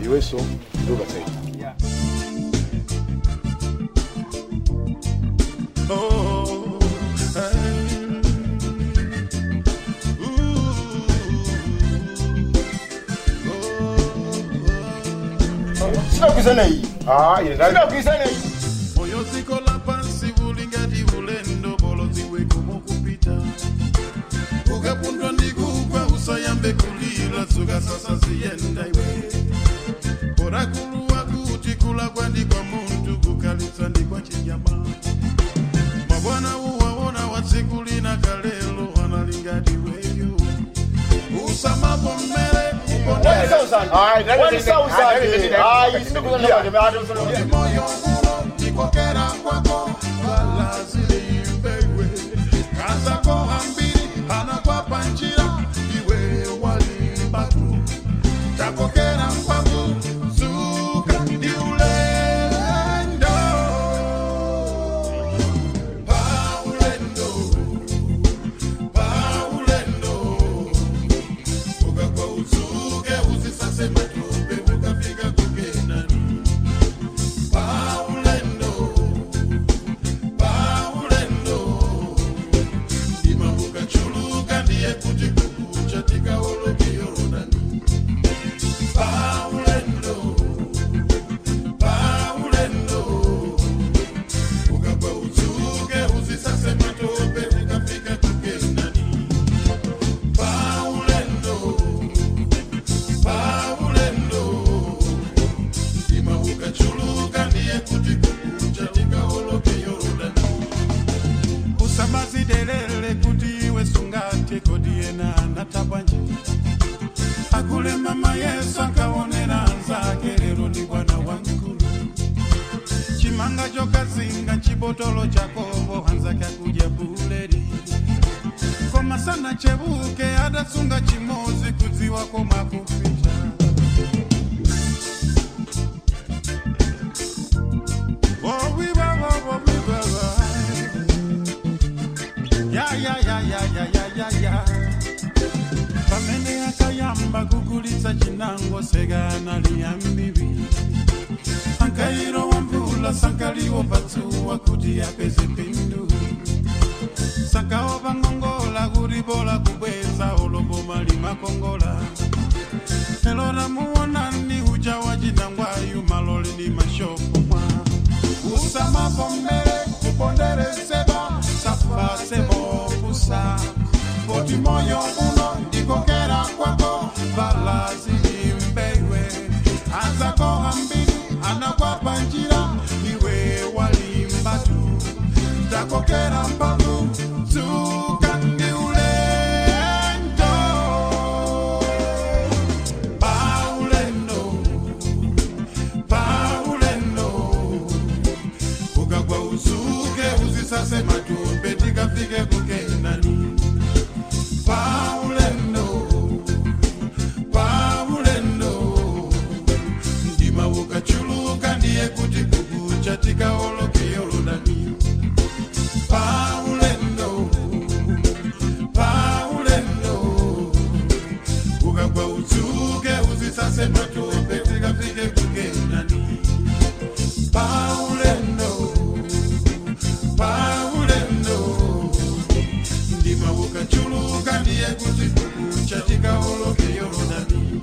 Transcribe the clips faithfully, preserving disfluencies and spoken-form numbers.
iweso ndoka saidi. Oh, sina kuzana hii. Ah, ile ndani. Sina kuzana hii. Moyo siko la pansi bulingati bulendo bolozi weko kupita. Ukapundwa ndikupa usayambe kulila suga sasa sienda iwe. Bora kulua kuti kula kwandi kwa muntu kukalitsa ndi kwa chinyama. Mabwana uwaona watsikulina kalelo analingati weyo. Usama pomele One thousand. Alright, one thousand. Ah, you still gonna know the matter for the moyo uno nikokera kwako balazili bewe kaza ko ambiri anakwa panjira iwe wali batu takokera kwako zuka diulendo paulendo paulendo uga kwa uzuke usisase matu bebuka fika kukena Paulendo, Paulendo, imabuka chuluka ndiye kuti kukucha tikaolo kiyorodani. Paulendo, Paulendo, ukapa uzuke uzisase matope ukafika tukenani. Paulendo, Paulendo, imabuka chuluka ndiye kuti kukucha tikaoloke yorodani. Usamazi delele kuti iwe sungate kodi ena natabanje. Akule mama Yesu akaonera nzake lero ni bwana wankulu. Chimanga joka zinga chibotolo chakobo hanzake akuja buleri. Koma sana chebuke adasunga chimozi kuziwa koma kuficha. Oh, we ba ba ba we ba ba. Ya ya ya ya ya ya ya ya. Pamene akayamba kukulitsa chinango segana liyambibi. Sankairo wambula sankaliwo patsuwa kuti apeze pindu. Sankawo bangongola kuribola kubweza olobo mali makongola. Elora muona ni huja wajinangwa yu maloli ni mashopo mwa. Usama pomele kupondere seba safa sebo kusa Boti moyo uno ndikokera kwako balazi imbewe Azako ambili anakwa panjira iwe walimbatu Takokera mbalu zuka ndi ulendo Paulendo Paulendo Ukagwa uzuke uzisase matope tikafike kukenani Paulendo Paulendo Ndima ukachuluka ndiye kuti kukucha tikaoloke yorodani Paulendo Paulendo Ukagwa uzuke uzisase matope tikafike kukenani Paulendo Paulendo Ndima ukachuluka ndiye kuti kukucha tikaoloke yorodani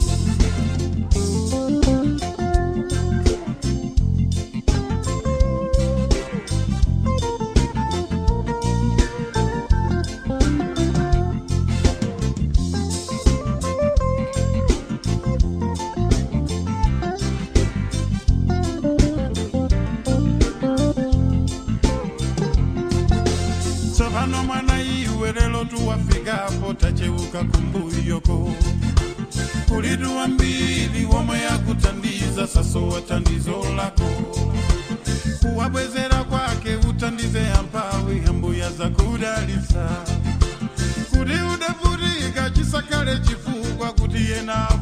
Sovano mwana iwe lelo tuwafika potacheuka kumbuyoko Kulidu ambili wama ya kutandiza saso watandizo lako Kuwabwezera kwake utandize ampawi ambuya za kudalisa Kudi udefurika chisakale chifugwa kuti yena